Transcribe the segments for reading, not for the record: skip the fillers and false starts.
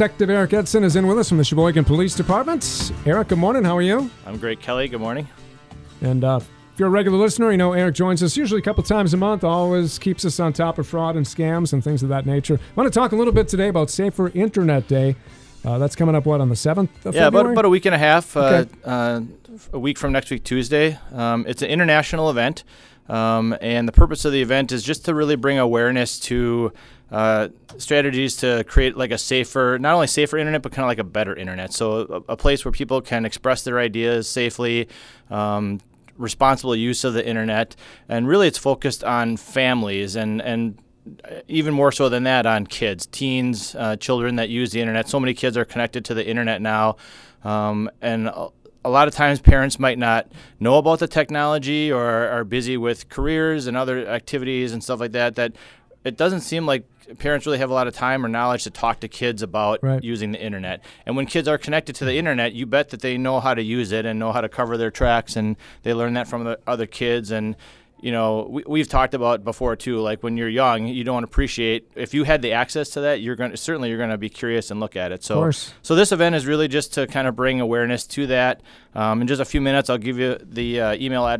Detective Eric Edson is in with us from the Sheboygan Police Department. Eric, good morning. How are you? I'm great, Kelly. Good morning. And if you're a regular listener, you know Eric joins us usually a couple times a month, always keeps us on top of fraud and scams and things of that nature. I want to talk a little bit today about Safer Internet Day. That's coming up, what, on the 7th of February? About a week and a half, Okay. a week from next week, Tuesday. It's an international event, and the purpose of the event is just to really bring awareness to strategies to create like a safer, not only safer internet, but kind of like a better internet. So a place where people can express their ideas safely, responsible use of the internet, and really it's focused on families and even more so than that on kids, teens, children that use the internet. So many kids are connected to the internet now, and a lot of times parents might not know about the technology or are busy with careers and other activities and stuff like that, that it doesn't seem like parents really have a lot of time or knowledge to talk to kids about using the internet. And when kids are connected to the internet, you bet that they know how to use it and know how to cover their tracks, and they learn that from the other kids. And you know, we've talked about before too, like when you're young, you don't appreciate, if you had the access to that, you're going to be curious and look at it. So this event is really just to kind of bring awareness to that. In just a few minutes, I'll give you the the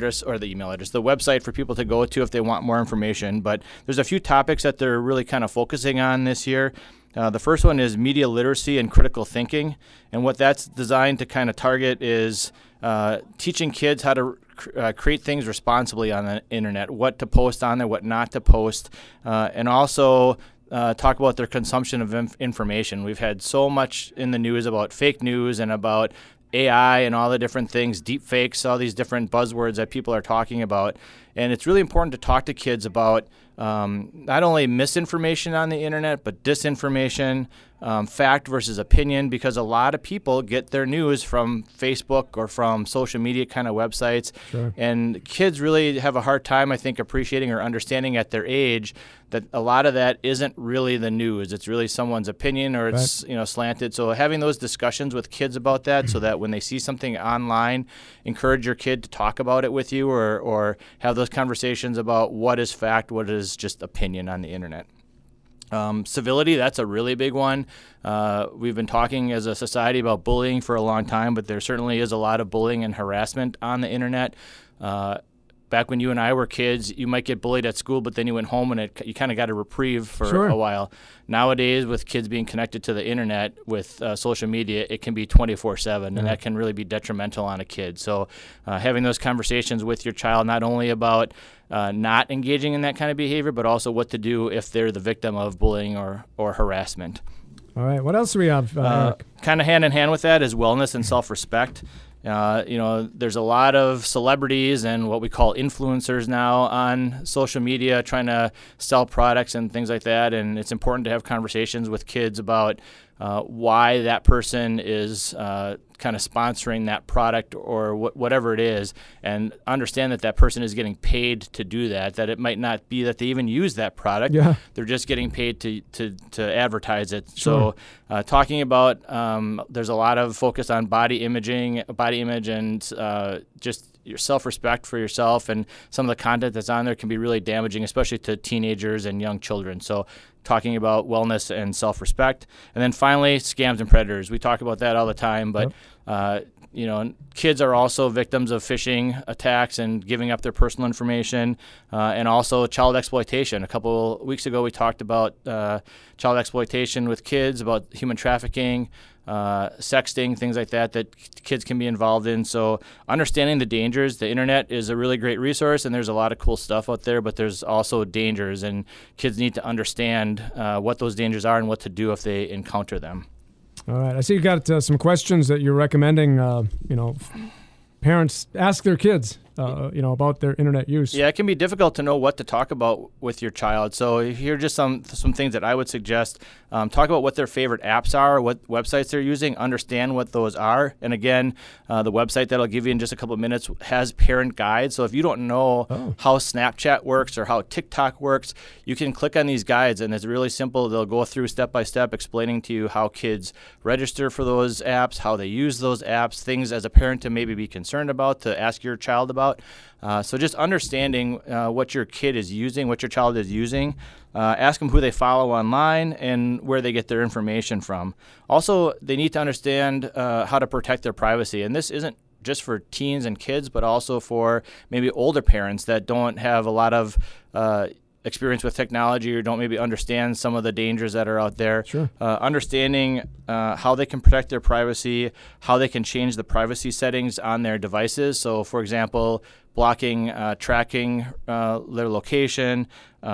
website for people to go to if they want more information. But there's a few topics that they're really kind of focusing on this year. The first one is media literacy and critical thinking. And what that's designed to kind of target is teaching kids how to create things responsibly on the internet, what to post on there, what not to post, and also talk about their consumption of information. We've had so much in the news about fake news and about AI and all the different things, deep fakes, all these different buzzwords that people are talking about. And it's really important to talk to kids about not only misinformation on the internet, but disinformation, fact versus opinion, because a lot of people get their news from Facebook or from social media kind of websites. Sure. And kids really have a hard time, I think, appreciating or understanding at their age that a lot of that isn't really the news. It's really someone's opinion, or it's slanted. So having those discussions with kids about that, so that when they see something online, encourage your kid to talk about it with you, or have those conversations about what is fact, what is just opinion on the internet. Civility, that's a really big one. We've been talking as a society about bullying for a long time, but there certainly is a lot of bullying and harassment on the internet. Back when you and I were kids, you might get bullied at school, but then you went home and you kind of got a reprieve for a while. Nowadays, with kids being connected to the internet with social media, it can be 24/7, and that can really be detrimental on a kid. So having those conversations with your child, not only about not engaging in that kind of behavior, but also what to do if they're the victim of bullying or harassment. All right. What else do we have, Eric? Kind of hand in hand with that is wellness and self-respect. There's a lot of celebrities and what we call influencers now on social media trying to sell products and things like that, and it's important to have conversations with kids about why that person is kind of sponsoring that product or whatever it is, and understand that that person is getting paid to do that, that it might not be that they even use that product. They're just getting paid to advertise it. So talking about, there's a lot of focus on body image and just your self-respect for yourself, and some of the content that's on there can be really damaging, especially to teenagers and young children. So talking about wellness and self-respect. And then finally, scams and predators. We talk about that all the time, but kids are also victims of phishing attacks and giving up their personal information, and also child exploitation. A couple weeks ago, we talked about child exploitation with kids, about human trafficking, sexting, things like that kids can be involved in. So understanding the dangers. The internet is a really great resource, and there's a lot of cool stuff out there, but there's also dangers, and kids need to understand what those dangers are and what to do if they encounter them. All right. I see you got some questions that you're recommending, parents ask their kids, about their internet use. Yeah, it can be difficult to know what to talk about with your child. So here are just some things that I would suggest. Talk about what their favorite apps are, what websites they're using, understand what those are. And again, the website that I'll give you in just a couple of minutes has parent guides. So if you don't know how Snapchat works or how TikTok works, you can click on these guides, and it's really simple. They'll go through step by step explaining to you how kids register for those apps, how they use those apps, things as a parent to maybe be concerned about, to ask your child about. about. So just understanding what your kid is using, what your child is using. Ask them who they follow online and where they get their information from. Also, they need to understand how to protect their privacy. And this isn't just for teens and kids, but also for maybe older parents that don't have a lot of experience with technology or don't maybe understand some of the dangers that are out there. Sure. Understanding how they can protect their privacy, how they can change the privacy settings on their devices. So, for example, blocking tracking their location,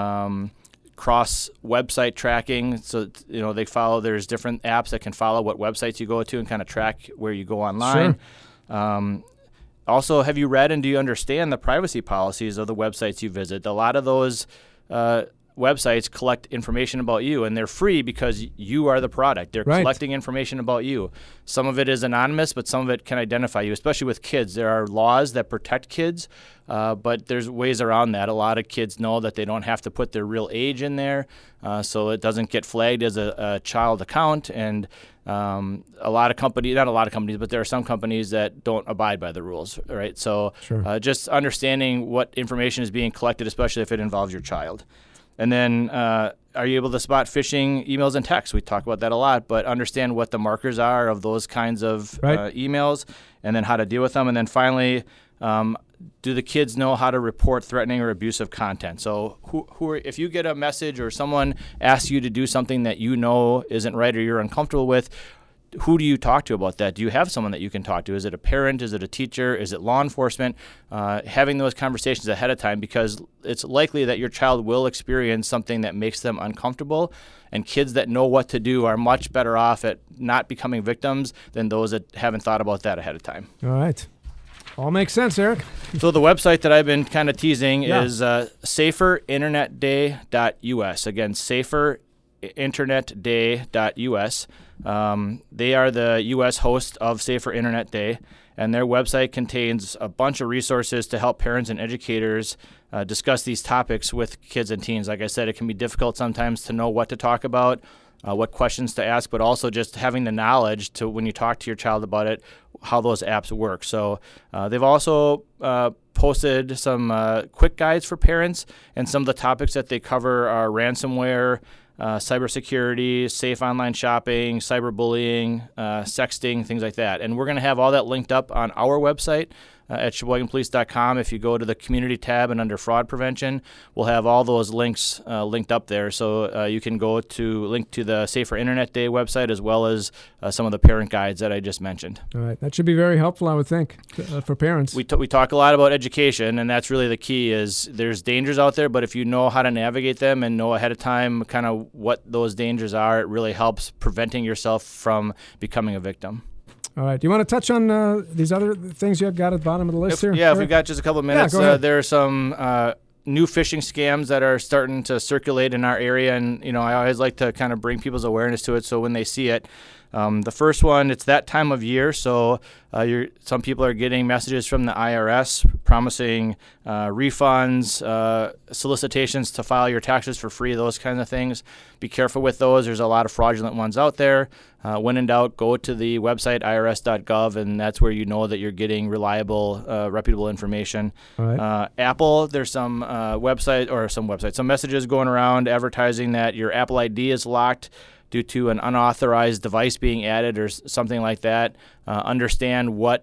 cross website tracking. So, they follow, there's different apps that can follow what websites you go to and kind of track where you go online. Sure. Also, have you read and do you understand the privacy policies of the websites you visit? A lot of those websites collect information about you, and they're free because you are the product. They're collecting information about you. Some of it is anonymous, but some of it can identify you, especially with kids. There are laws that protect kids, but there's ways around that. A lot of kids know that they don't have to put their real age in there, so it doesn't get flagged as a child account. And a lot of companies, not a lot of companies, but there are some companies that don't abide by the rules, right? So just understanding what information is being collected, especially if it involves your child. And then are you able to spot phishing emails and texts? We talk about that a lot, but understand what the markers are of those kinds of emails and then how to deal with them. And then finally, do the kids know how to report threatening or abusive content? So if you get a message or someone asks you to do something that you know isn't right or you're uncomfortable with, who do you talk to about that? Do you have someone that you can talk to? Is it a parent? Is it a teacher? Is it law enforcement? Having those conversations ahead of time, because it's likely that your child will experience something that makes them uncomfortable, and kids that know what to do are much better off at not becoming victims than those that haven't thought about that ahead of time. All right. All makes sense, Eric. So the website that I've been kind of teasing is saferinternetday.us. Again, saferinternetday.us. They are the U.S. host of Safer Internet Day, and their website contains a bunch of resources to help parents and educators discuss these topics with kids and teens. Like I said, it can be difficult sometimes to know what to talk about, what questions to ask, but also just having the knowledge to, when you talk to your child about it, how those apps work. So they've also posted some quick guides for parents, and some of the topics that they cover are ransomware, cybersecurity, safe online shopping, cyberbullying, sexting, things like that. And we're going to have all that linked up on our website at SheboyganPolice.com. If you go to the community tab and under fraud prevention, we'll have all those links linked up there. So you can go to link to the Safer Internet Day website as well as some of the parent guides that I just mentioned. All right. That should be very helpful, I would think, for parents. We talk a lot about education, and that's really the key. Is there's dangers out there, but if you know how to navigate them and know ahead of time kind of what those dangers are, it really helps preventing yourself from becoming a victim. All right. Do you want to touch on these other things you have got at the bottom of the list here? Yeah, if we've got just a couple of minutes. Go ahead. There are some new phishing scams that are starting to circulate in our area, and I always like to kind of bring people's awareness to it so when they see it. The first one, it's that time of year, so some people are getting messages from the IRS promising refunds, solicitations to file your taxes for free, those kinds of things. Be careful with those. There's a lot of fraudulent ones out there. When in doubt, go to the website irs.gov, and that's where you know that you're getting reliable, reputable information. All right. Apple, there's some messages going around advertising that your Apple ID is locked due to an unauthorized device being added or something like that. Understand what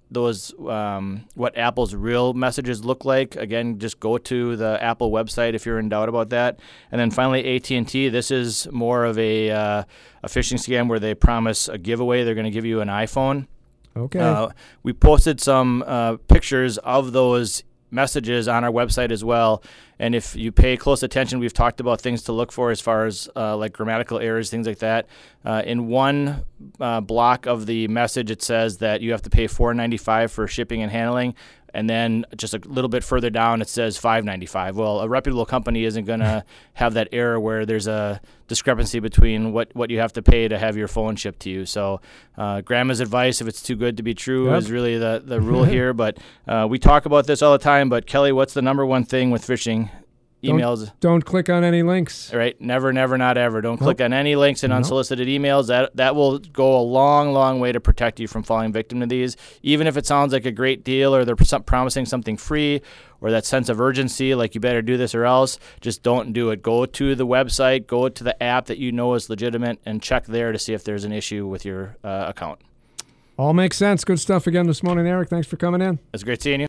Apple's real messages look like. Again, just go to the Apple website if you're in doubt about that. And then finally, AT&T. This is more of a phishing scam where they promise a giveaway. They're going to give you an iPhone. Okay. We posted some pictures of those messages on our website as well. And if you pay close attention, we've talked about things to look for as far as like grammatical errors, things like that. In one block of the message, it says that you have to pay $4.95 for shipping and handling. And then just a little bit further down, it says $5.95. Well, a reputable company isn't going to have that error where there's a discrepancy between what you have to pay to have your phone shipped to you. So grandma's advice, if it's too good to be true, is really the rule here. But we talk about this all the time. But, Kelly, what's the number one thing with phishing emails. Don't click on any links. Right? Never, never, not ever. Don't click on any links and unsolicited emails. That will go a long, long way to protect you from falling victim to these. Even if it sounds like a great deal or they're promising something free or that sense of urgency, like you better do this or else, just don't do it. Go to the website, go to the app that you know is legitimate, and check there to see if there's an issue with your account. All makes sense. Good stuff again this morning, Eric. Thanks for coming in. It's great seeing you.